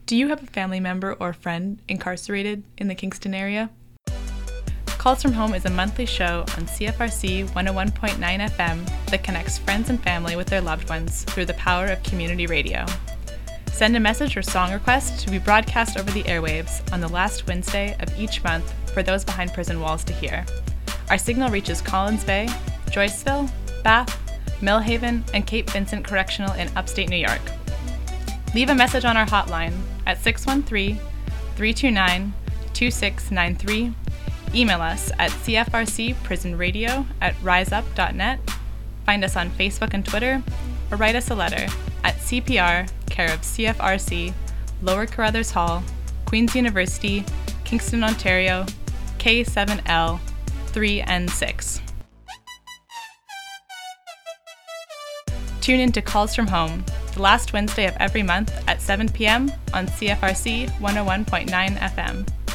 Do you have a family member or friend incarcerated in the Kingston area? Calls from Home is a monthly show on CFRC 101.9 FM that connects friends and family with their loved ones through the power of community radio. Send a message or song request to be broadcast over the airwaves on the last Wednesday of each month for those behind prison walls to hear. Our signal reaches Collins Bay, Joyceville, Bath, Millhaven, and Cape Vincent Correctional in upstate New York. Leave a message on our hotline at 613-329-2693. Email us at cfrcprisonradio@riseup.net. Find us on Facebook and Twitter, or write us a letter at CPR, care of CFRC, Lower Carruthers Hall, Queen's University, Kingston, Ontario, K7L 3N6. Tune in to Calls from Home, the last Wednesday of every month at 7 p.m. on CFRC 101.9 FM.